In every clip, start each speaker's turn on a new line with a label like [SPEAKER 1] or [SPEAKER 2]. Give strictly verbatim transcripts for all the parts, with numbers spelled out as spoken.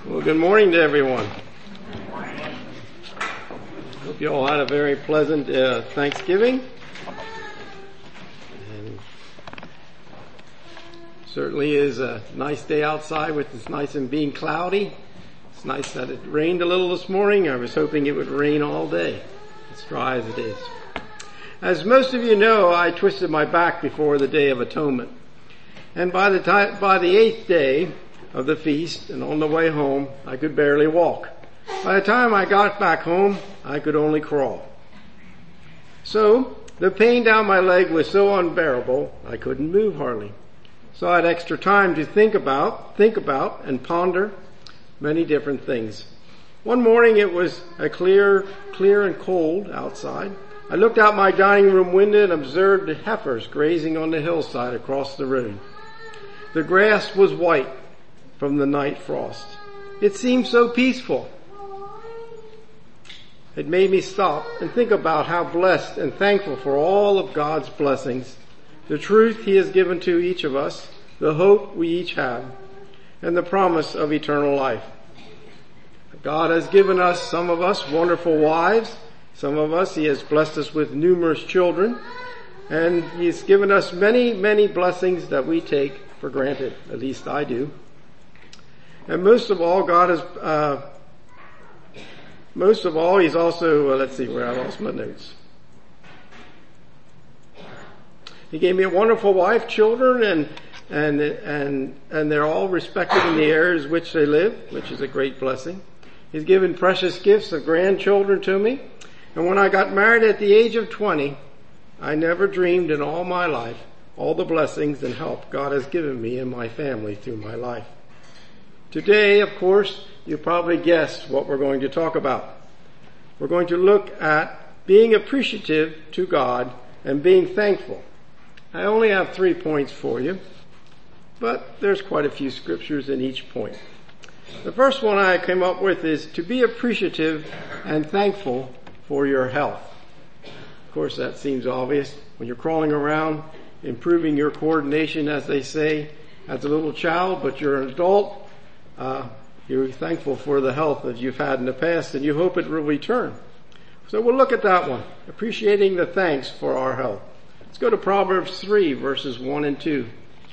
[SPEAKER 1] Well, good morning to everyone. Hope you all had a very pleasant uh, Thanksgiving. And certainly is a nice day outside with this nice and being cloudy. It's nice that it rained a little this morning. I was hoping it would rain all day, as dry as it is. As most of you know, I twisted my back before the Day of Atonement. And by the time, by the eighth day of the feast and on the way home, I could barely walk. By the time I got back home, I could only crawl. So, the pain down my leg was so unbearable, I couldn't move hardly. So I had extra time to think about, think about and ponder many different things. One morning it was a clear, clear and cold outside. I looked out my dining room window and observed the heifers grazing on the hillside across the road. The grass was white from the night frost. It seemed so peaceful. It made me stop and think about how blessed and thankful for all of God's blessings, the truth He has given to each of us, the hope we each have, and the promise of eternal life. God has given us, some of us, wonderful wives. Some of us, He has blessed us with numerous children. And He's given us many, many blessings that we take for granted. At least I do. And most of all, God has, uh, most of all, He's also, uh, let's see where I lost my notes. He gave me a wonderful wife, children, and, and, and, and they're all respected in the areas which they live, which is a great blessing. He's given precious gifts of grandchildren to me. And when I got married at the age of twenty, I never dreamed in all my life all the blessings and help God has given me and my family through my life. Today, of course, you probably guessed what we're going to talk about. We're going to look at being appreciative to God and being thankful. I only have three points for you, but there's quite a few scriptures in each point. The first one I came up with is to be appreciative and thankful for your health. Of course, that seems obvious. When you're crawling around, improving your coordination, as they say, as a little child, but you're an adult, uh, you're thankful for the health that you've had in the past, and you hope it will return. So we'll look at that one, appreciating the thanks for our health. Let's go to Proverbs three, verses one and two.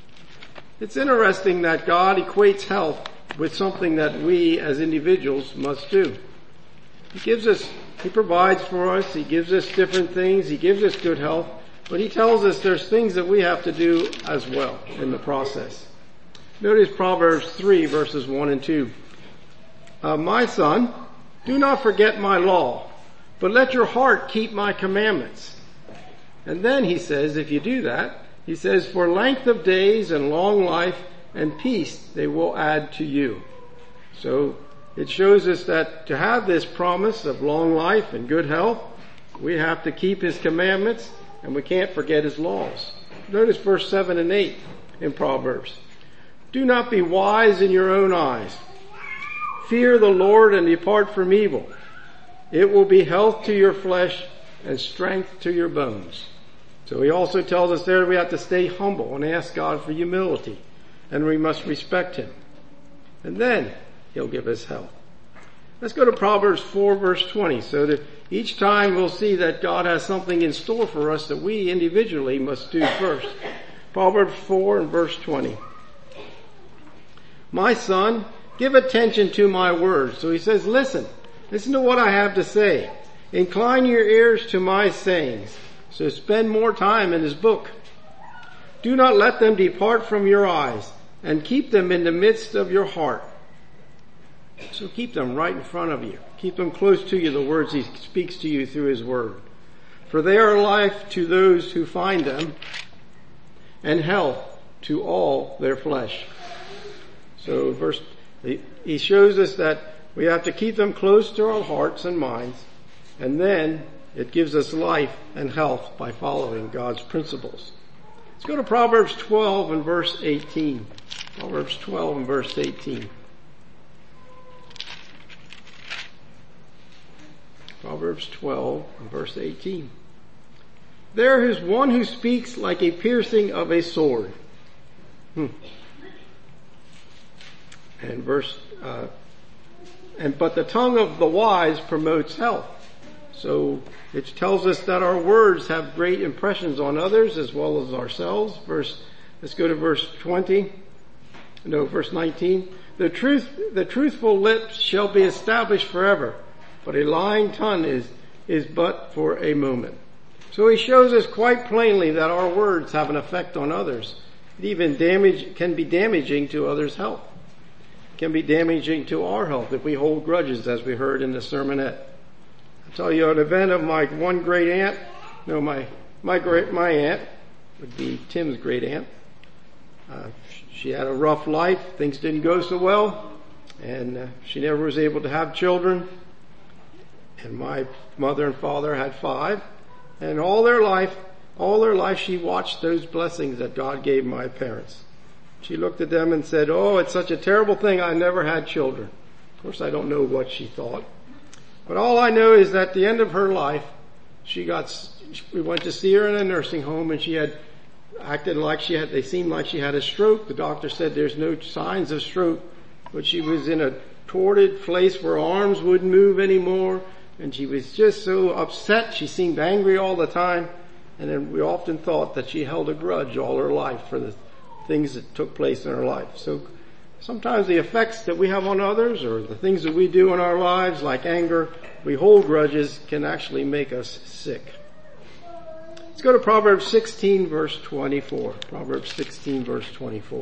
[SPEAKER 1] It's interesting that God equates health with something that we as individuals must do. He gives us, He provides for us, He gives us different things, He gives us good health, but He tells us there's things that we have to do as well in the process. Notice Proverbs three verses one and two. Uh, my son, do not forget my law, but let your heart keep my commandments. And then he says, if you do that, he says, for length of days and long life and peace they will add to you. So it shows us that to have this promise of long life and good health, we have to keep His commandments and we can't forget His laws. Notice verse seven and eight in Proverbs. Do not be wise in your own eyes. Fear the Lord and depart from evil. It will be health to your flesh and strength to your bones. So He also tells us there we have to stay humble and ask God for humility, and we must respect Him. And then He'll give us health. Let's go to Proverbs four verse twenty, so that each time we'll see that God has something in store for us that we individually must do first. Proverbs four and verse twenty. My son, give attention to my words. So he says, listen, listen to what I have to say. Incline your ears to my sayings. So spend more time in His book. Do not let them depart from your eyes, and keep them in the midst of your heart. So keep them right in front of you. Keep them close to you, the words He speaks to you through His word. For they are life to those who find them, and health to all their flesh. So verse, He shows us that we have to keep them close to our hearts and minds, and then it gives us life and health by following God's principles. Let's go to Proverbs twelve and verse eighteen. Proverbs twelve and verse eighteen. Proverbs twelve and verse eighteen. There is one who speaks like a piercing of a sword. Hmm. And verse uh, and but the tongue of the wise promotes health. So it tells us that our words have great impressions on others as well as ourselves. Verse, let's go to verse twenty. No, verse nineteen. The truth, the truthful lips shall be established forever, but a lying tongue is, is but for a moment. So he shows us quite plainly that our words have an effect on others. It even damage, can be damaging to others' health. It can be damaging to our health if we hold grudges, as we heard in the sermonette. I'll tell you an event of my one great aunt. No, my, my great, my aunt would be Tim's great aunt. Uh, she had a rough life. Things didn't go so well. And uh, she never was able to have children. And my mother and father had five. And all their life, all their life she watched those blessings that God gave my parents. She looked at them and said, oh, it's such a terrible thing I never had children. Of course, I don't know what she thought. But all I know is that at the end of her life, she got, we went to see her in a nursing home and she had acted like she had, they seemed like she had a stroke. The doctor said there's no signs of stroke, but she was in a torted place where her arms wouldn't move anymore. And she was just so upset. She seemed angry all the time. And then we often thought that she held a grudge all her life for the things that took place in her life. So sometimes the effects that we have on others or the things that we do in our lives, like anger, we hold grudges, can actually make us sick. Let's go to Proverbs sixteen verse twenty-four. Proverbs sixteen verse twenty-four.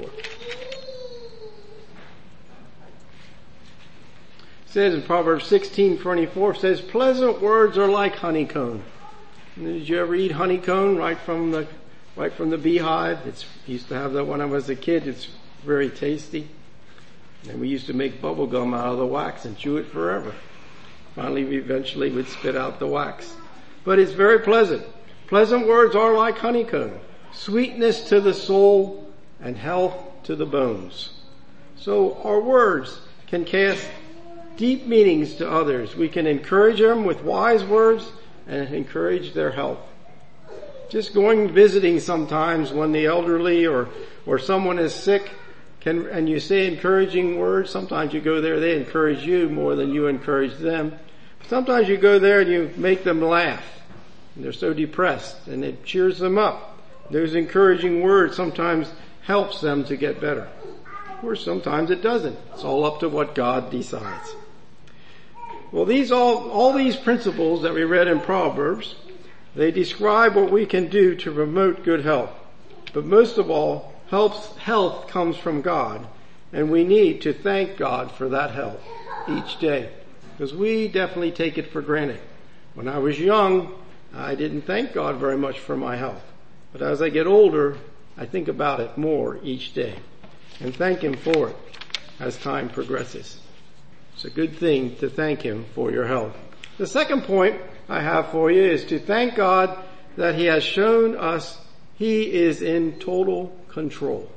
[SPEAKER 1] It says in Proverbs sixteen twenty-four, it says, pleasant words are like honeycomb. And did you ever eat honeycomb right from the, right from the beehive? It's, I used to have that when I was a kid. It's very tasty. And we used to make bubble gum out of the wax and chew it forever. Finally, we eventually would spit out the wax. But it's very pleasant. Pleasant words are like honeycomb, sweetness to the soul and health to the bones. So our words can cast deep meanings to others. We can encourage them with wise words and encourage their health. Just going visiting sometimes when the elderly or, or someone is sick can, and you say encouraging words, sometimes you go there, they encourage you more than you encourage them. Sometimes you go there and you make them laugh. And they're so depressed and it cheers them up. Those encouraging words sometimes helps them to get better. Or sometimes it doesn't. It's all up to what God decides. Well, these all, all these principles that we read in Proverbs, they describe what we can do to promote good health. But most of all, health, health comes from God. And we need to thank God for that health each day. Because we definitely take it for granted. When I was young, I didn't thank God very much for my health. But as I get older, I think about it more each day. And thank Him for it as time progresses. It's a good thing to thank Him for your health. The second point I have for you is to thank God that He has shown us He is in total control.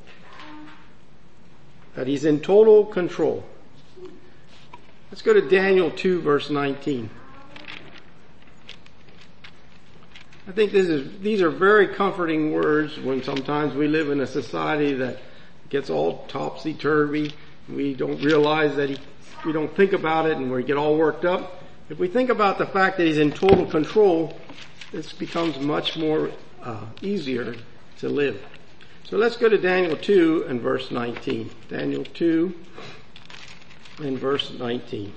[SPEAKER 1] That He's in total control. Let's go to Daniel two verse nineteen. I think this is, these are very comforting words when sometimes we live in a society that gets all topsy-turvy. We don't realize that he, we don't think about it and we get all worked up. If we think about the fact that He's in total control, this becomes much more uh, easier to live. So let's go to Daniel two and verse nineteen. Daniel two and verse nineteen.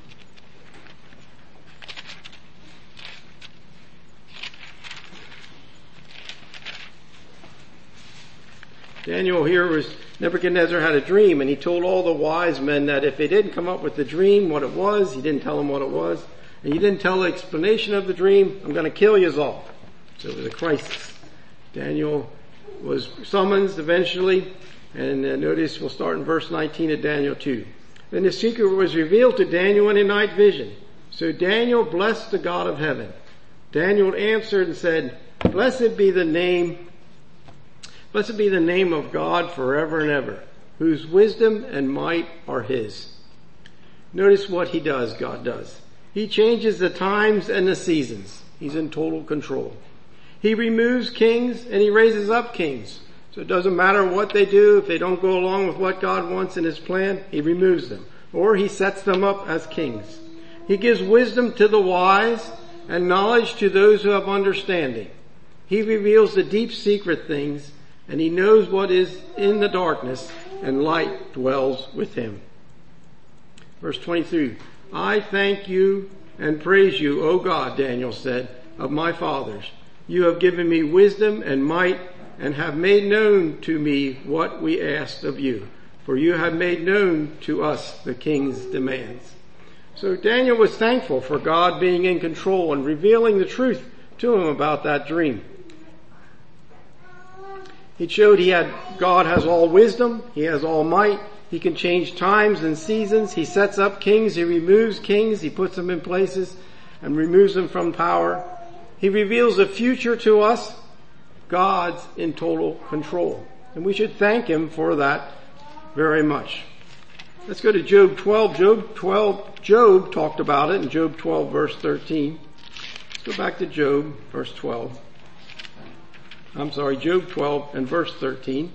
[SPEAKER 1] Daniel here was, Nebuchadnezzar had a dream and he told all the wise men that if they didn't come up with the dream, what it was, he didn't tell them what it was, and he didn't tell the explanation of the dream, I'm going to kill you all. So it was a crisis. Daniel was summoned eventually, and uh, notice we'll start in verse nineteen of Daniel two. Then the secret was revealed to Daniel in a night vision. So Daniel blessed the God of heaven. Daniel answered and said, Blessed be the name Blessed be the name of God forever and ever, whose wisdom and might are His. Notice what He does, God does. He changes the times and the seasons. He's in total control. He removes kings and He raises up kings. So it doesn't matter what they do. If they don't go along with what God wants in His plan, He removes them. or he sets them up as kings. He gives wisdom to the wise and knowledge to those who have understanding. He reveals the deep secret things, and he knows what is in the darkness, and light dwells with him. Verse twenty-three, I thank you and praise you, O God, Daniel said, of my fathers. You have given me wisdom and might, and have made known to me what we asked of you. For you have made known to us the king's demands. So Daniel was thankful for God being in control and revealing the truth to him about that dream. He showed he had, God has all wisdom, he has all might, he can change times and seasons, he sets up kings, he removes kings, he puts them in places and removes them from power. He reveals the future to us. God's in total control. And we should thank him for that very much. Let's go to Job twelve. Job twelve, Job talked about it in Job twelve verse thirteen. Let's go back to Job verse twelve. I'm sorry, Job twelve and verse thirteen.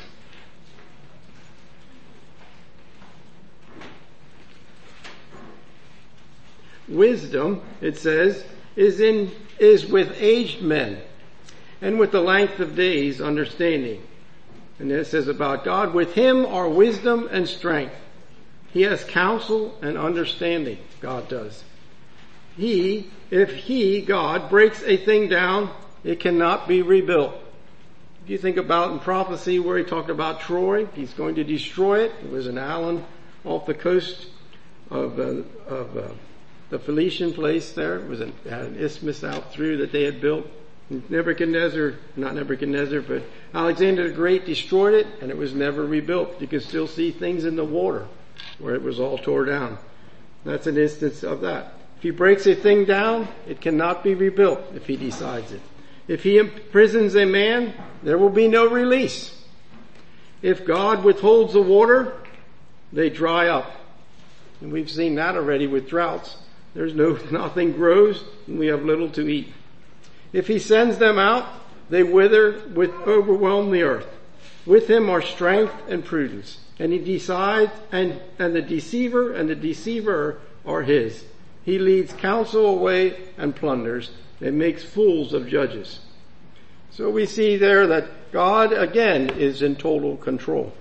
[SPEAKER 1] Wisdom, it says, is in, is with aged men, and with the length of days understanding. And it says about God, with him are wisdom and strength. He has counsel and understanding, God does. He, if he, God, breaks a thing down, it cannot be rebuilt. If you think about in prophecy where he talked about Troy, he's going to destroy it. It was an island off the coast of, uh, of uh, the Phoenician place there. It was an, had an isthmus out through that they had built. Nebuchadnezzar, not Nebuchadnezzar, but Alexander the Great destroyed it, and it was never rebuilt. You can still see things in the water where it was all tore down. That's an instance of that. If he breaks a thing down, it cannot be rebuilt if he decides it. If he imprisons a man, there will be no release. If God withholds the water, they dry up. And we've seen that already with droughts. There's no, nothing grows, and we have little to eat. If he sends them out, they wither with overwhelm the earth. With him are strength and prudence. And he decides, and, and the deceiver and the deceiver are his. He leads counsel away and plunders, and makes fools of judges. So we see there that God again is in total control.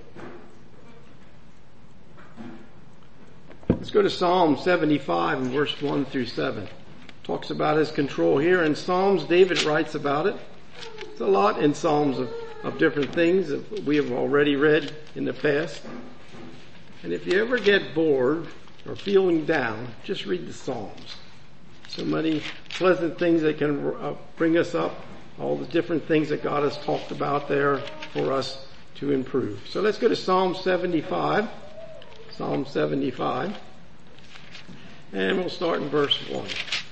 [SPEAKER 1] Let's go to Psalm seventy-five and verse one through seven. Talks about his control here. In Psalms, David writes about it. It's a lot in Psalms of, of different things that we have already read in the past. And if you ever get bored or feeling down, just read the Psalms. So many pleasant things that can uh, bring us up, all the different things that God has talked about there for us to improve. So let's go to Psalm seventy-five. Psalm seventy-five. And we'll start in verse one.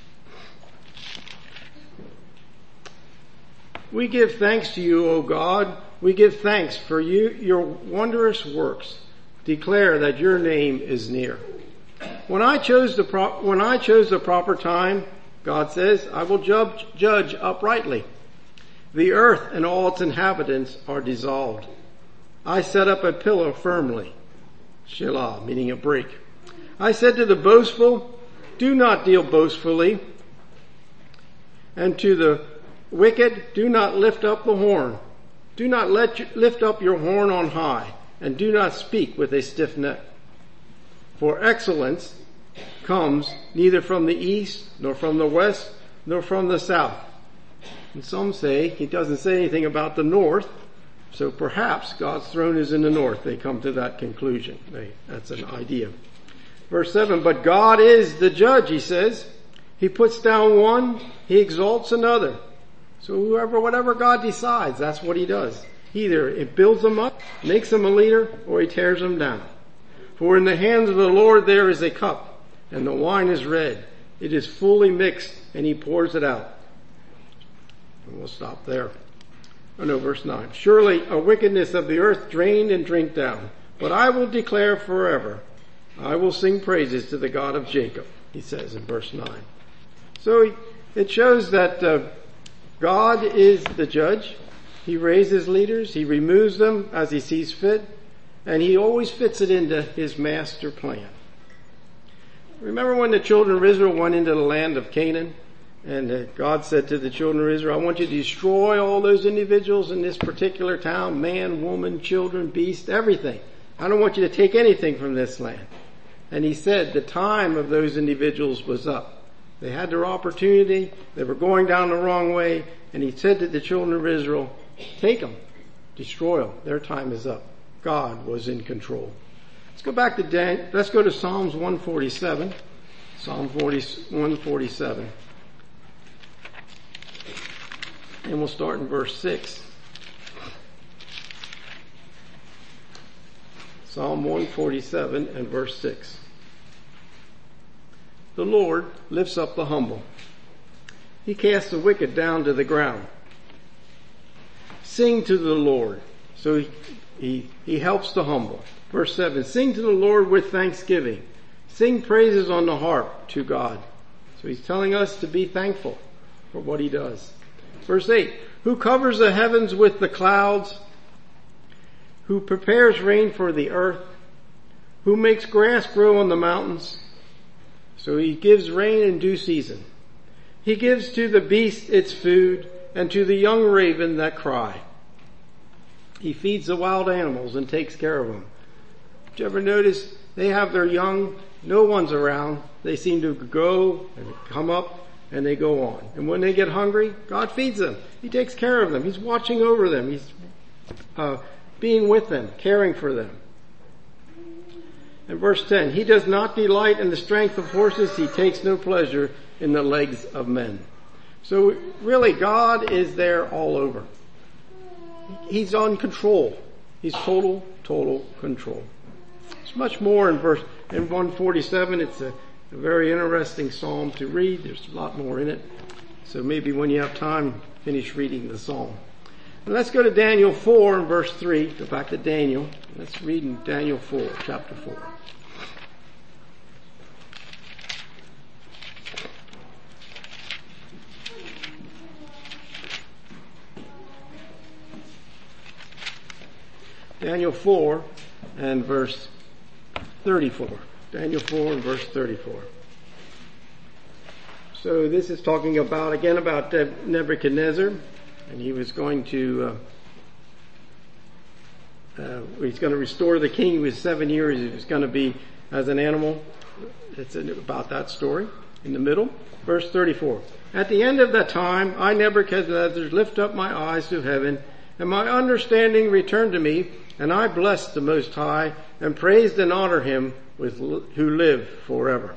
[SPEAKER 1] We give thanks to you, O God. We give thanks for you, your wondrous works. Declare that your name is near. When I chose the pro- when I chose the proper time, God says, I will judge, judge uprightly. The earth and all its inhabitants are dissolved. I set up a pillar firmly. Shelah, meaning a break. I said to the boastful, do not deal boastfully. And to the wicked, do not lift up the horn. Do not let you, lift up your horn on high, and do not speak with a stiff neck. For excellence comes neither from the east, nor from the west, nor from the south. And some say he doesn't say anything about the north, so perhaps God's throne is in the north. They come to that conclusion. They, that's an idea. Verse seven, but God is the judge, he says. He puts down one, he exalts another. So whoever, whatever God decides, that's what he does. Either it builds them up, makes them a leader, or he tears them down. For in the hands of the Lord there is a cup, and the wine is red. It is fully mixed, and he pours it out. And we'll stop there. Oh no, verse nine. Surely a wickedness of the earth drained and drink down, but I will declare forever. I will sing praises to the God of Jacob, he says in verse nine. So it shows that uh, God is the judge. He raises leaders. He removes them as he sees fit. And he always fits it into his master plan. Remember when the children of Israel went into the land of Canaan? And uh, God said to the children of Israel, I want you to destroy all those individuals in this particular town, man, woman, children, beast, everything. I don't want you to take anything from this land. And he said the time of those individuals was up. They had their opportunity. They were going down the wrong way. And he said to the children of Israel, take them, destroy them. Their time is up. God was in control. Let's go back to Dan- let's go to Psalms one forty-seven. Psalm one forty-seven. And we'll start in verse six. Psalm one forty-seven and verse six. The Lord lifts up the humble. He casts the wicked down to the ground. Sing to the Lord. So he, he, he helps the humble. Verse seven, sing to the Lord with thanksgiving. Sing praises on the harp to God. So he's telling us to be thankful for what he does. Verse eight, who covers the heavens with the clouds, who prepares rain for the earth, who makes grass grow on the mountains. So he gives rain in due season. He gives to the beast its food, and to the young raven that cry. He feeds the wild animals and takes care of them. Did you ever notice they have their young, no one's around, they seem to go and come up and they go on. And when they get hungry, God feeds them. He takes care of them. He's watching over them. He's uh, being with them, caring for them. And verse ten, he does not delight in the strength of horses. He takes no pleasure in the legs of men. So really God is there all over. He's on control. He's total, total control. There's much more in verse, in one forty-seven. It's a, a very interesting psalm to read. There's a lot more in it. So maybe when you have time, finish reading the psalm. And let's go to Daniel four and verse three. Go back to Daniel. Let's read in Daniel four, chapter four. Daniel four and verse thirty-four. Daniel four and verse thirty-four. So this is talking about, again, about Nebuchadnezzar. And he was going to, uh, uh, he's going to restore the king. He was seven years. He was going to be as an animal. It's about that story in the middle. Verse thirty-four. At the end of that time, I, Nebuchadnezzar, lift up my eyes to heaven, and my understanding returned to me, and I blessed the Most High, and praised and honored him with who live forever.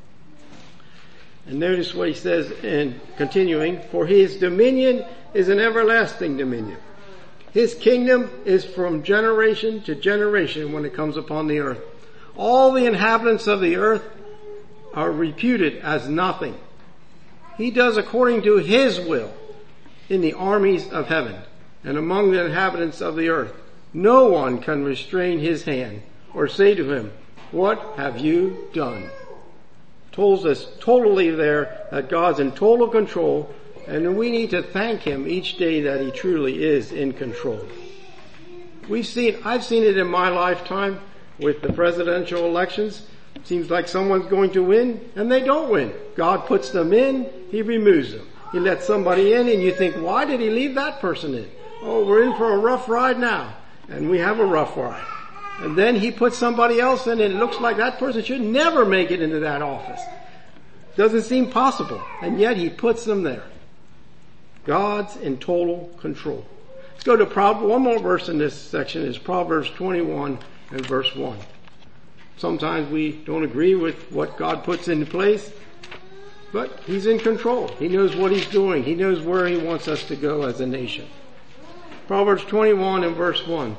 [SPEAKER 1] And notice what he says in continuing, for his dominion is an everlasting dominion. His kingdom is from generation to generation when it comes upon the earth. All the inhabitants of the earth are reputed as nothing. He does according to his will in the armies of heaven and among the inhabitants of the earth. No one can restrain his hand or say to him, what have you done? Tells us totally there that God's in total control, and we need to thank him each day that he truly is in control. We've seen, I've seen it in my lifetime with the presidential elections. It seems like someone's going to win and they don't win. God puts them in, he removes them. He lets somebody in and you think, why did he leave that person in? Oh, we're in for a rough ride now. And we have a rough ride. And then he puts somebody else in and it looks like that person should never make it into that office. Doesn't seem possible. And yet he puts them there. God's in total control. Let's go to Proverbs. One more verse in this section is Proverbs twenty-one and verse one. Sometimes we don't agree with what God puts into place, but he's in control. He knows what he's doing. He knows where he wants us to go as a nation. Proverbs twenty-one and verse one.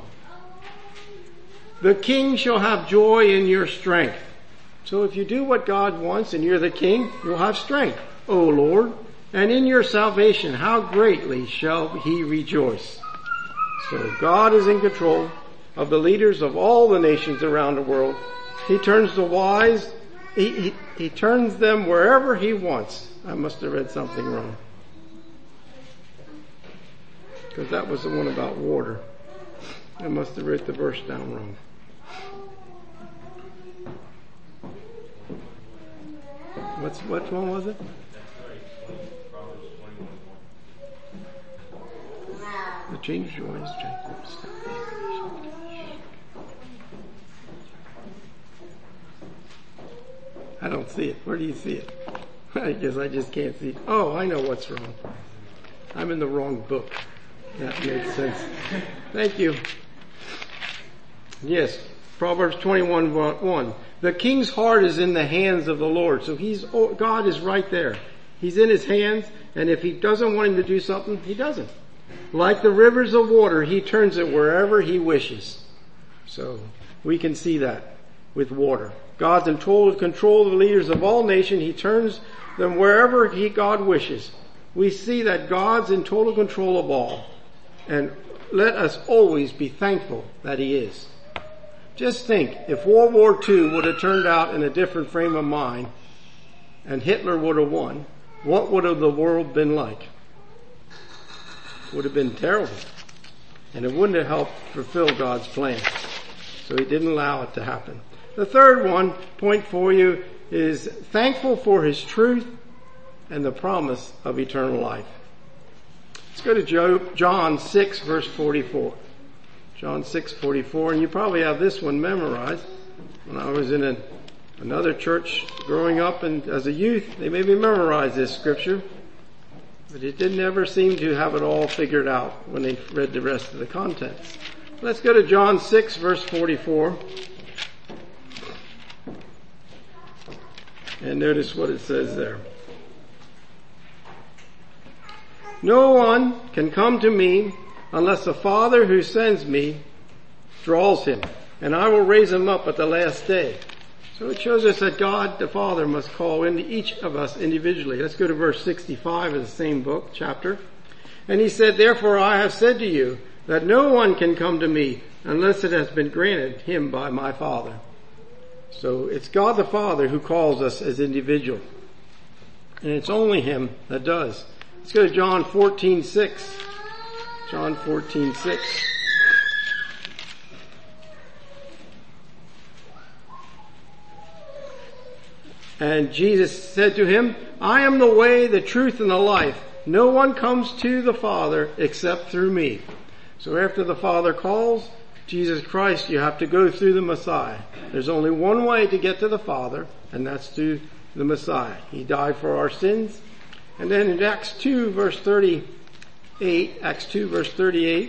[SPEAKER 1] The king shall have joy in your strength. So if you do what God wants and you're the king, you'll have strength, O Lord. And in your salvation, how greatly shall he rejoice. So God is in control of the leaders of all the nations around the world. He turns the wise, he, he, he turns them wherever he wants. I must have read something wrong. Because that was the one about water. I must have written the verse down wrong. What's, which one was it? The change joys, Jacob. I don't see it. Where do you see it? I guess I just can't see it. Oh, I know what's wrong. I'm in the wrong book. That makes sense. Thank you. Yes, Proverbs twenty-one one. The king's heart is in the hands of the Lord. So he's, God is right there. He's in his hands, and if he doesn't want him to do something, he doesn't. Like the rivers of water, he turns it wherever he wishes. So we can see that with water. God's in total control of the leaders of all nations. He turns them wherever he, God wishes. We see that God's in total control of all. And let us always be thankful that he is. Just think, if World War Two would have turned out in a different frame of mind and Hitler would have won, what would have the world been like? Would have been terrible. And it wouldn't have helped fulfill God's plan. So he didn't allow it to happen. The third one, point for you, is thankful for his truth and the promise of eternal life. Let's go to Job, John six verse forty-four. John six forty-four, and you probably have this one memorized. When I was in a, another church growing up and as a youth, they made me memorize this scripture. But it didn't ever seem to have it all figured out when they read the rest of the contents. Let's go to John six verse forty-four. And notice what it says there. No one can come to me unless the Father who sends me draws him, and I will raise him up at the last day. So it shows us that God the Father must call into each of us individually. Let's go to verse sixty-five of the same book, chapter. And he said, therefore I have said to you that no one can come to me unless it has been granted him by my Father. So it's God the Father who calls us as individuals. And it's only him that does. Let's go to John fourteen six. John fourteen six. And Jesus said to him, I am the way, the truth, and the life. No one comes to the Father except through me. So after the Father calls Jesus Christ, you have to go through the Messiah. There's only one way to get to the Father, and that's through the Messiah. He died for our sins. And then in Acts two verse thirty-eight, Acts two verse thirty-eight,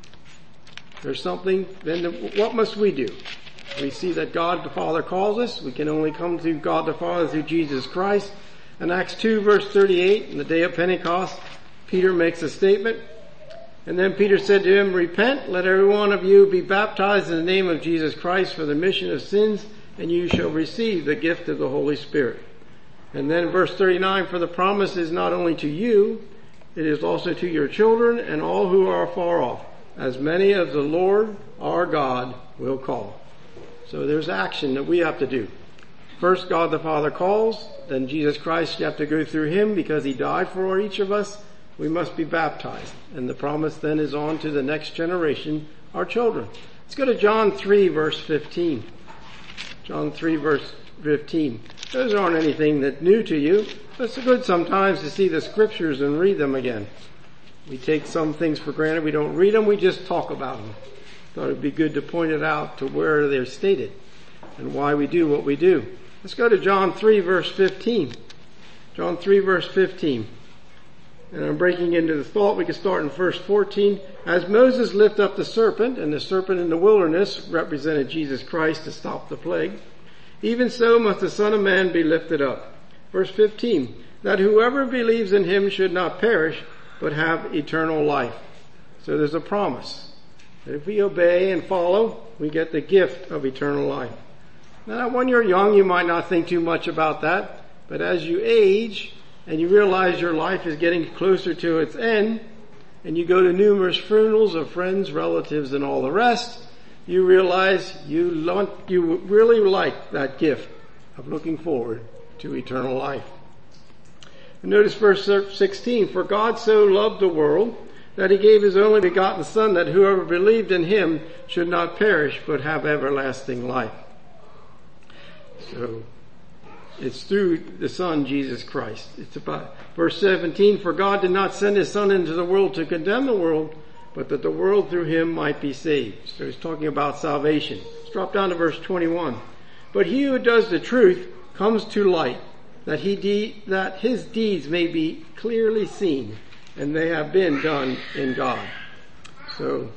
[SPEAKER 1] there's something, then the, what must we do? We see that God the Father calls us. We can only come to God the Father through Jesus Christ. In Acts two verse thirty-eight, in the day of Pentecost, Peter makes a statement. And then Peter said to him, repent, let every one of you be baptized in the name of Jesus Christ for the remission of sins, and you shall receive the gift of the Holy Spirit. And then verse thirty-nine, for the promise is not only to you, it is also to your children and all who are far off, as many as the Lord our God will call. So there's action that we have to do. First, God the Father calls, then Jesus Christ, you have to go through him because he died for each of us. We must be baptized. And the promise then is on to the next generation, our children. Let's go to John three verse fifteen. John three verse fifteen. Those aren't anything that's new to you, but it's good sometimes to see the scriptures and read them again. We take some things for granted. We don't read them, we just talk about them. Thought it'd be good to point it out to where they're stated and why we do what we do. Let's go to John three verse fifteen. John three verse fifteen. And I'm breaking into the thought. We can start in verse fourteen. As Moses lifted up the serpent, and the serpent in the wilderness represented Jesus Christ to stop the plague, even so must the Son of Man be lifted up. Verse fifteen. That whoever believes in him should not perish, but have eternal life. So there's a promise that if we obey and follow, we get the gift of eternal life. Now, when you're young, you might not think too much about that, but as you age, and you realize your life is getting closer to its end, and you go to numerous funerals of friends, relatives, and all the rest, you realize you want, you really like that gift of looking forward to eternal life. And notice verse sixteen, for God so loved the world that he gave his only begotten Son, that whoever believed in him should not perish, but have everlasting life. So, It's through the Son, Jesus Christ. It's about verse seventeen, for God did not send his Son into the world to condemn the world, but that the world through him might be saved. So he's talking about salvation. Let's drop down to verse twenty-one. But he who does the truth comes to light, that he de- that his deeds may be clearly seen, and they have been done in God. So,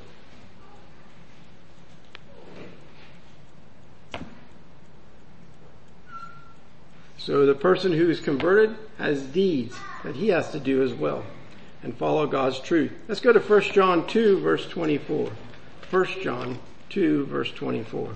[SPEAKER 1] so the person who is converted has deeds that he has to do as well, and follow God's truth. Let's go to First John two, verse twenty-four. First John two, verse twenty-four.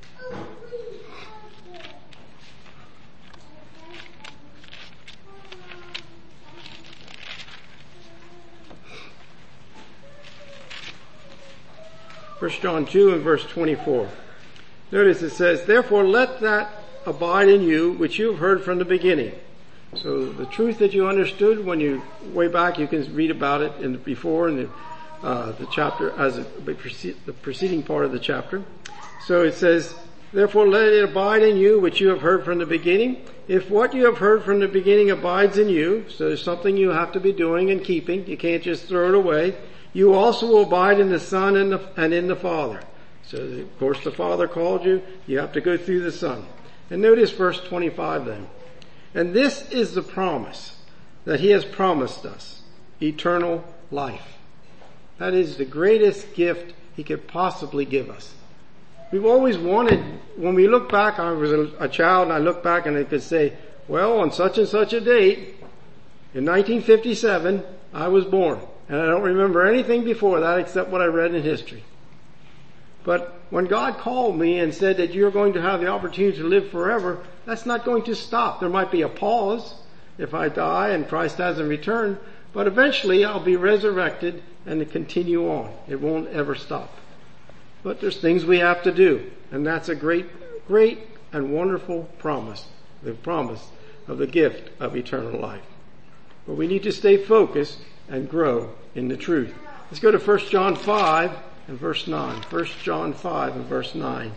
[SPEAKER 1] First John two and verse twenty-four. Notice it says, therefore let that abide in you which you have heard from the beginning. So the truth that you understood when you, way back, you can read about it in the, before in the, uh, the chapter, as a, the preceding part of the chapter. So it says, therefore let it abide in you which you have heard from the beginning. If what you have heard from the beginning abides in you, so there's something you have to be doing and keeping, you can't just throw it away, you also will abide in the Son and, the, and in the Father. So of course the Father called you, you have to go through the Son. And notice verse twenty-five then. And this is the promise that he has promised us, eternal life. That is the greatest gift he could possibly give us. We've always wanted, when we look back, I was a, a child and I look back and I could say, well, on such and such a date, in nineteen fifty-seven, I was born. And I don't remember anything before that except what I read in history. But when God called me and said that you're going to have the opportunity to live forever, that's not going to stop. There might be a pause if I die and Christ hasn't returned, but eventually I'll be resurrected and to continue on. It won't ever stop. But there's things we have to do, and that's a great, great and wonderful promise, the promise of the gift of eternal life. But we need to stay focused and grow in the truth. Let's go to First John five and verse nine. First John five and verse nine.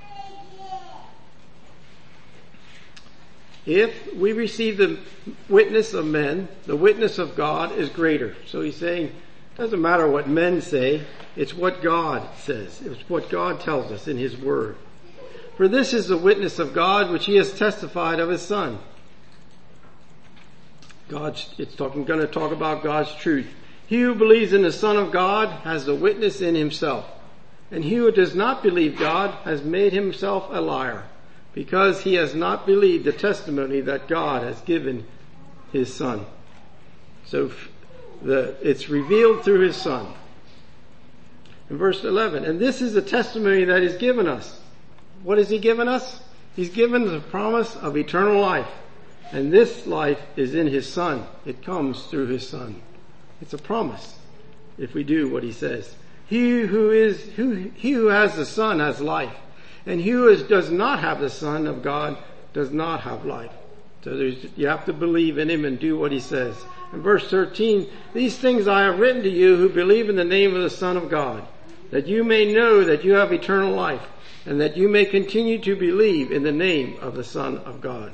[SPEAKER 1] If we receive the witness of men, the witness of God is greater. So he's saying, it doesn't matter what men say, it's what God says. It's what God tells us in his word. For this is the witness of God which he has testified of his Son. God's, it's talking, going to talk about God's truth. He who believes in the Son of God has the witness in himself. And he who does not believe God has made himself a liar, because he has not believed the testimony that God has given his Son. So the, it's revealed through his Son. In verse eleven, and this is the testimony that he's given us. What has he given us? He's given the promise of eternal life. And this life is in his Son. It comes through his Son. It's a promise if we do what he says. He who is, who, he who has the Son has life. And he who is, does not have the Son of God does not have life. So there's, you have to believe in him and do what he says. In verse thirteen, these things I have written to you who believe in the name of the Son of God, that you may know that you have eternal life, and that you may continue to believe in the name of the Son of God.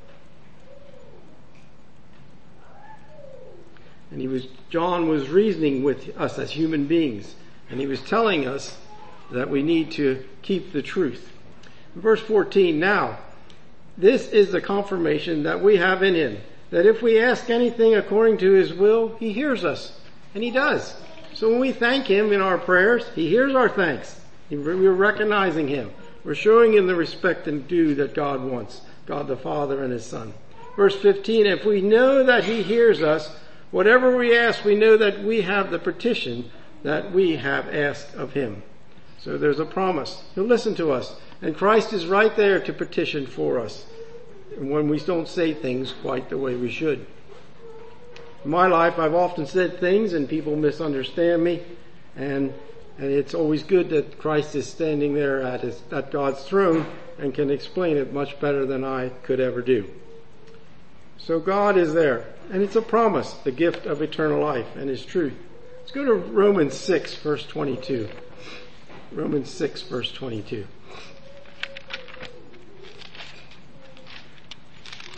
[SPEAKER 1] And he was, John was reasoning with us as human beings, and he was telling us that we need to keep the truth. In verse fourteen, now, this is the confirmation that we have in him, that if we ask anything according to his will, he hears us. And he does. So when we thank him in our prayers, he hears our thanks. We're recognizing him. We're showing him the respect and due that God wants, God the Father and his Son. Verse fifteen, if we know that he hears us, whatever we ask, we know that we have the petition that we have asked of him. So there's a promise. He'll listen to us. And Christ is right there to petition for us when we don't say things quite the way we should. In my life, I've often said things and people misunderstand me. And, and it's always good that Christ is standing there at, his, at God's throne and can explain it much better than I could ever do. So God is there. And it's a promise, the gift of eternal life and his truth. Let's go to Romans six, verse twenty-two. Romans six, verse twenty-two.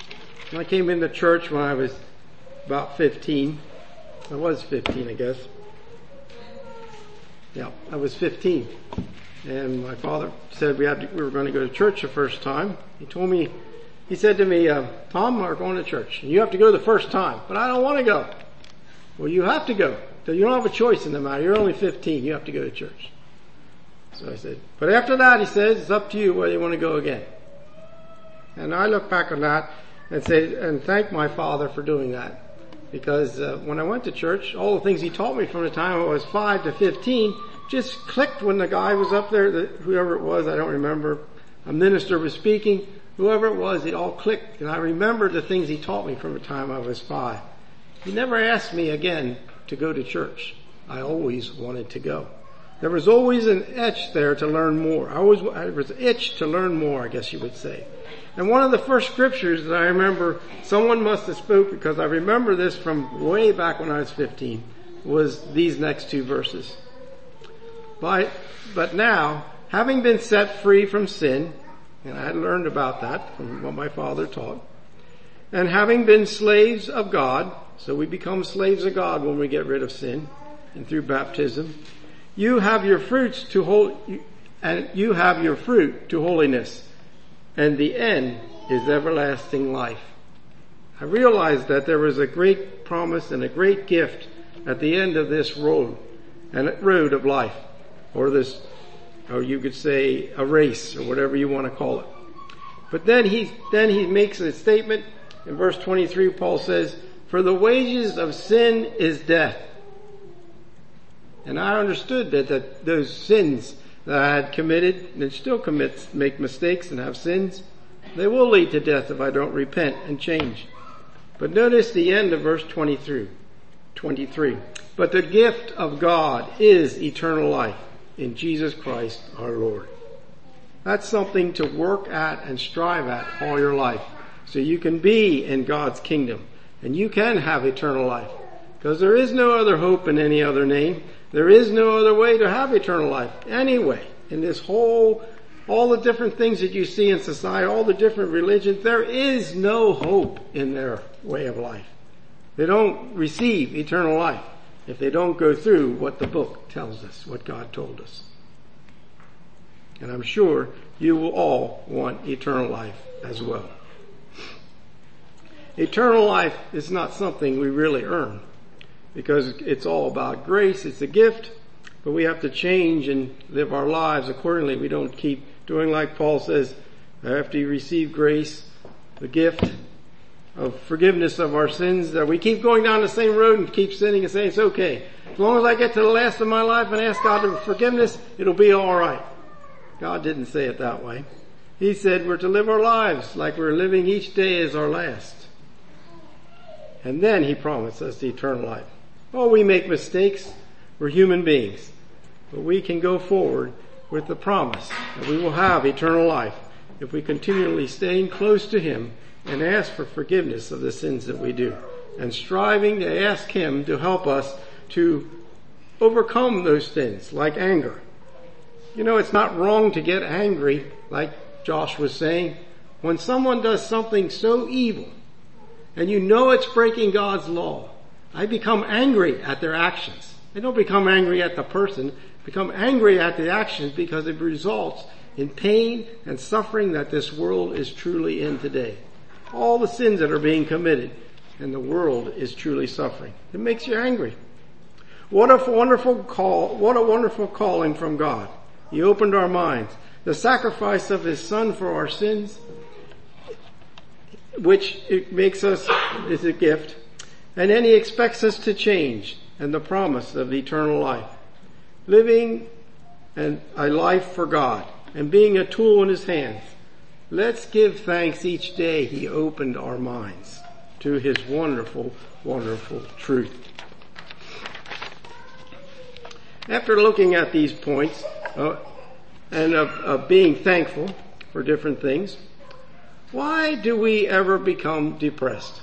[SPEAKER 1] I came into church when I was about fifteen. I was fifteen, I guess. Yeah, I was fifteen. And my father said we had to, we were going to go to church the first time. He told me, he said to me, uh, Tom, we're going to church. And you have to go the first time. But I don't want to go. Well, you have to go. So you don't have a choice in the matter. You're only fifteen. You have to go to church. So I said, but after that, he says, it's up to you whether you want to go again. And I look back on that and say, and thank my father for doing that. Because uh, when I went to church, all the things he taught me from the time I was five to fifteen just clicked when the guy was up there, the, whoever it was, I don't remember, a minister was speaking, whoever it was, it all clicked. And I remember the things he taught me from the time I was five. He never asked me again to go to church. I always wanted to go. There was always an itch there to learn more. I always, there was an itch to learn more, I guess you would say. And one of the first scriptures that I remember, someone must have spoke, because I remember this from way back when I was fifteen, was these next two verses. By, but now, having been set free from sin, and I had learned about that from what my father taught, and having been slaves of God, so we become slaves of God when we get rid of sin, and through baptism, you have your fruits to hold, and you have your fruit to holiness, and the end is everlasting life. I realized that there was a great promise and a great gift at the end of this road, and road of life, or this, or you could say a race, or whatever you want to call it. But then he, then he makes a statement in verse twenty-three. Paul says, "For the wages of sin is death." And I understood that, that those sins that I had committed, and still commit, make mistakes and have sins, they will lead to death if I don't repent and change. But notice the end of verse twenty-three. twenty-three. But the gift of God is eternal life in Jesus Christ our Lord. That's something to work at and strive at all your life, so you can be in God's kingdom and you can have eternal life. Because there is no other hope in any other name. There is no other way to have eternal life. Anyway, in this whole, all the different things that you see in society, all the different religions, there is no hope in their way of life. They don't receive eternal life if they don't go through what the book tells us, what God told us. And I'm sure you will all want eternal life as well. Eternal life is not something we really earn, because it's all about grace. It's a gift, but we have to change and live our lives accordingly. We don't keep doing like Paul says, after you receive grace, the gift of forgiveness of our sins, that we keep going down the same road and keep sinning and saying it's okay. As long as I get to the last of my life and ask God for forgiveness, it'll be alright. God didn't say it that way. He said we're to live our lives like we're living each day as our last. And then he promised us the eternal life. Oh, we make mistakes. We're human beings. But we can go forward with the promise that we will have eternal life if we continually stay close to him and ask for forgiveness of the sins that we do, and striving to ask him to help us to overcome those sins, like anger. You know, it's not wrong to get angry, like Josh was saying, when someone does something so evil and you know it's breaking God's law. I become angry at their actions. I don't become angry at the person, I become angry at the actions, because it results in pain and suffering that this world is truly in today. All the sins that are being committed, and the world is truly suffering. It makes you angry. What a wonderful call, what a wonderful calling from God. He opened our minds. The sacrifice of his son for our sins, which it makes us, is a gift. And then he expects us to change, and the promise of eternal life. Living and a life for God, and being a tool in his hands. Let's give thanks each day he opened our minds to his wonderful, wonderful truth. After looking at these points, uh, and of, of being thankful for different things, why do we ever become depressed?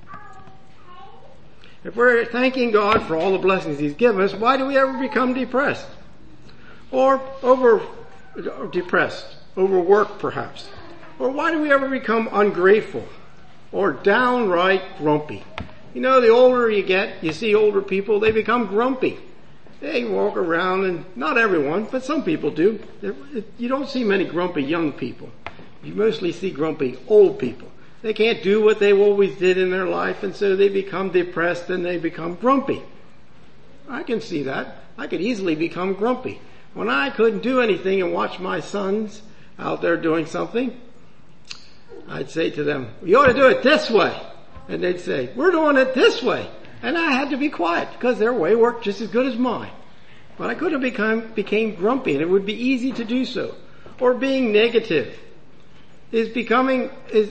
[SPEAKER 1] If we're thanking God for all the blessings he's given us, why do we ever become depressed? Or over, or depressed, overworked perhaps? Or why do we ever become ungrateful? or downright grumpy. You know, the older you get, you see older people, they become grumpy. They walk around, and not everyone, but some people do. You don't see many grumpy young people. You mostly see grumpy old people. They can't do what they always did in their life, and so they become depressed and they become grumpy. I can see that. I could easily become grumpy. When I couldn't do anything and watch my sons out there doing something, I'd say to them, you ought to do it this way. And they'd say, we're doing it this way. And I had to be quiet because their way worked just as good as mine. But I could have become, became grumpy, and it would be easy to do so. Or being negative. Is becoming, is,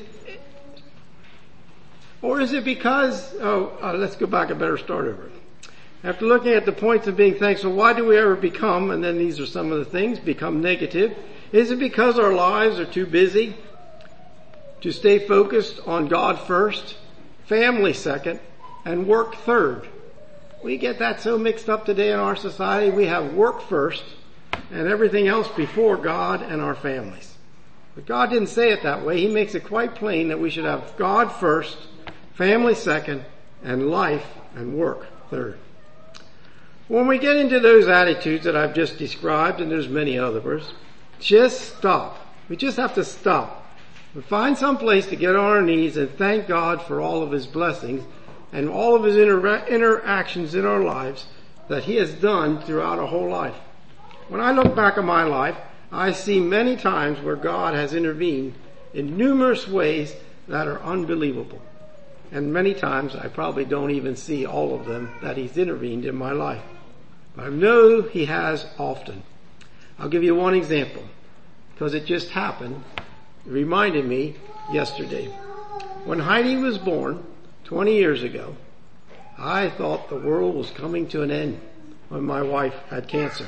[SPEAKER 1] or is it because, oh, uh, let's go back, I better start over. After looking at the points of being thankful, why do we ever become, and then these are some of the things, become negative? Is it because our lives are too busy to stay focused on God first, family second, and work third? We get that so mixed up today in our society. We have work first and everything else before God and our families. But God didn't say it that way. He makes it quite plain that we should have God first, family second, and life and work third. When we get into those attitudes that I've just described, and there's many others, just stop. We just have to stop. We find some place to get on our knees and thank God for all of His blessings and all of His inter- interactions in our lives that He has done throughout our whole life. When I look back on my life, I see many times where God has intervened in numerous ways that are unbelievable. And many times I probably don't even see all of them that He's intervened in my life. But I know He has often. I'll give you one example, because it just happened. It reminded me yesterday. When Heidi was born, twenty years ago, I thought the world was coming to an end when my wife had cancer.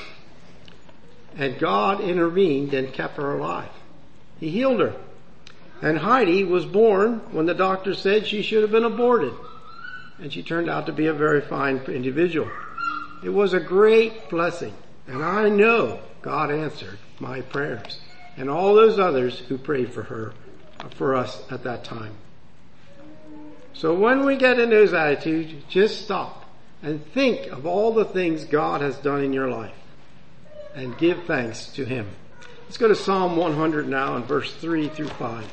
[SPEAKER 1] And God intervened and kept her alive. He healed her. And Heidi was born when the doctor said she should have been aborted. And she turned out to be a very fine individual. It was a great blessing. And I know God answered my prayers and all those others who prayed for her, for us at that time. So when we get in those attitudes, just stop and think of all the things God has done in your life and give thanks to Him. Let's go to Psalm one hundred now in verse three through five.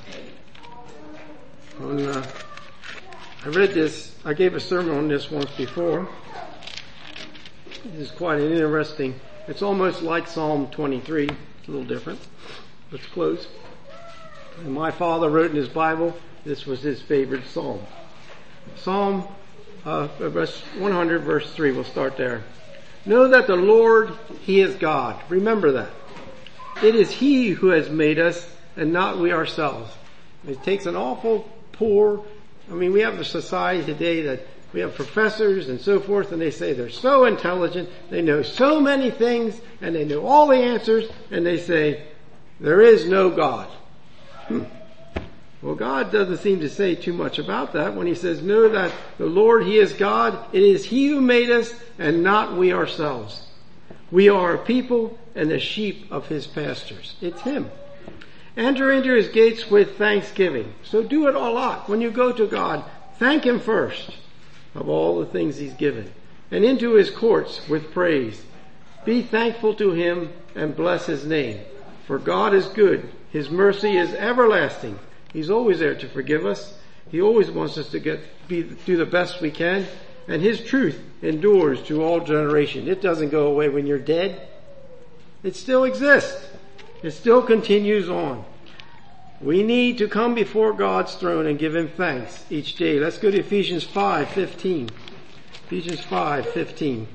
[SPEAKER 1] On, uh, I read this, I gave a sermon on this once before. This is quite an interesting, it's almost like Psalm twenty-three, it's a little different. Let's close. And my father wrote in his Bible, this was his favorite psalm. Psalm uh, verse one hundred, verse three, we'll start there. Know that the Lord, He is God. Remember that. It is He who has made us and not we ourselves. It takes an awful poor, I mean, we have a society today that we have professors and so forth, and they say they're so intelligent, they know so many things, and they know all the answers, and they say, there is no God. Hmm. Well, God doesn't seem to say too much about that when He says, know that the Lord, He is God. It is He who made us and not we ourselves. We are a people and the sheep of His pastures. It's Him. Enter into His gates with thanksgiving. So do it a lot. When you go to God, thank Him first of all the things He's given. And into His courts with praise. Be thankful to Him and bless His name. For God is good. His mercy is everlasting. He's always there to forgive us. He always wants us to get be, do the best we can. And His truth endures to all generation. It doesn't go away when you're dead. It still exists. It still continues on. We need to come before God's throne and give Him thanks each day. Let's go to Ephesians five fifteen. Ephesians five fifteen.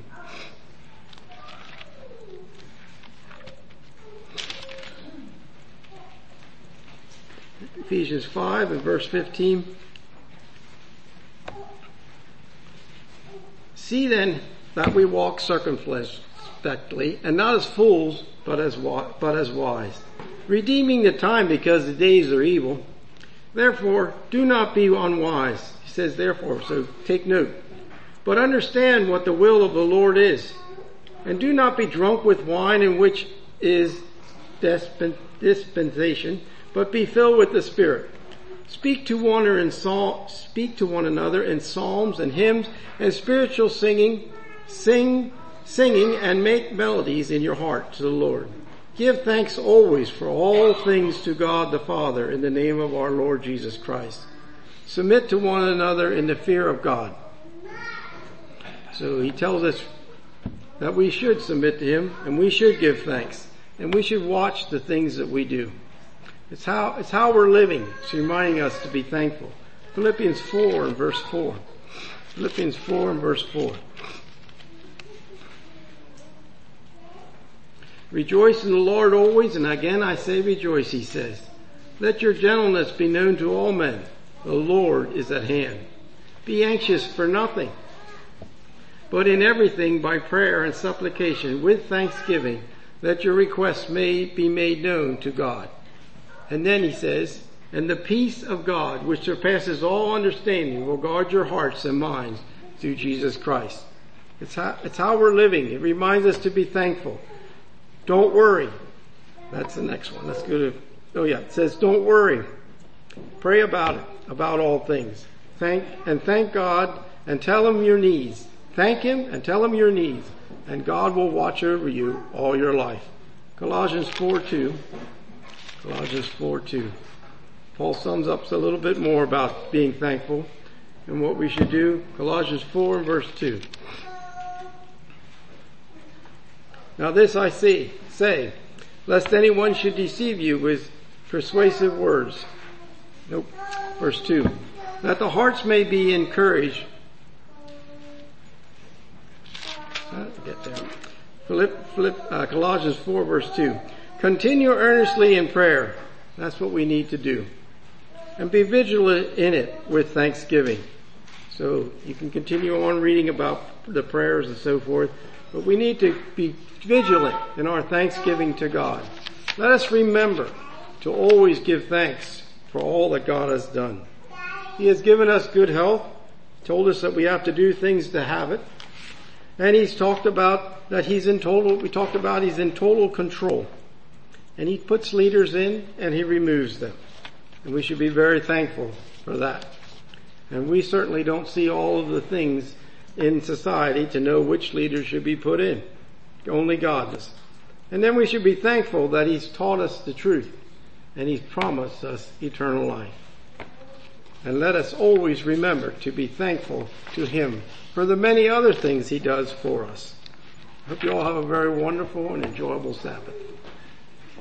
[SPEAKER 1] Ephesians five and verse fifteen. See then that we walk circumspectly, and not as fools, but as but as wise, redeeming the time because the days are evil. Therefore, do not be unwise. He says therefore, so take note. But understand what the will of the Lord is. And do not be drunk with wine, in which is dispensation, but be filled with the Spirit, Speak to one another in psalm, speak to one another in psalms and hymns and spiritual singing, sing, singing and make melodies in your heart to the Lord. Give thanks always for all things to God the Father in the name of our Lord Jesus Christ. Submit to one another in the fear of God. So he tells us that we should submit to him and we should give thanks and we should watch the things that we do. It's how, it's how we're living. It's reminding us to be thankful. Philippians four and verse four. Philippians four and verse four. Rejoice in the Lord always, and again I say rejoice, he says. Let your gentleness be known to all men. The Lord is at hand. Be anxious for nothing, but in everything by prayer and supplication with thanksgiving, let your requests may be made known to God. And then he says, and the peace of God, which surpasses all understanding, will guard your hearts and minds through Jesus Christ. It's how, it's how we're living. It reminds us to be thankful. Don't worry. That's the next one. Let's go to, oh yeah, it says don't worry. Pray about it, about all things. Thank, and thank God and tell him your needs. Thank him and tell him your needs. And God will watch over you all your life. Colossians four two. Colossians four two. Paul sums up a little bit more about being thankful and what we should do. Colossians four and verse two. Now this I see, say, lest anyone should deceive you with persuasive words. Nope. Verse two. That the hearts may be encouraged. Uh, get there. Philipp, Philipp, uh, Colossians four verse two. Continue earnestly in prayer. That's what we need to do. And be vigilant in it with thanksgiving. So you can continue on reading about the prayers and so forth. But we need to be vigilant in our thanksgiving to God. Let us remember to always give thanks for all that God has done. He has given us good health, told us that we have to do things to have it. And he's talked about that he's in total, we talked about he's in total control. And he puts leaders in and he removes them. And we should be very thankful for that. And we certainly don't see all of the things in society to know which leaders should be put in. Only God does. And then we should be thankful that he's taught us the truth and he's promised us eternal life. And let us always remember to be thankful to him for the many other things he does for us. I hope you all have a very wonderful and enjoyable Sabbath.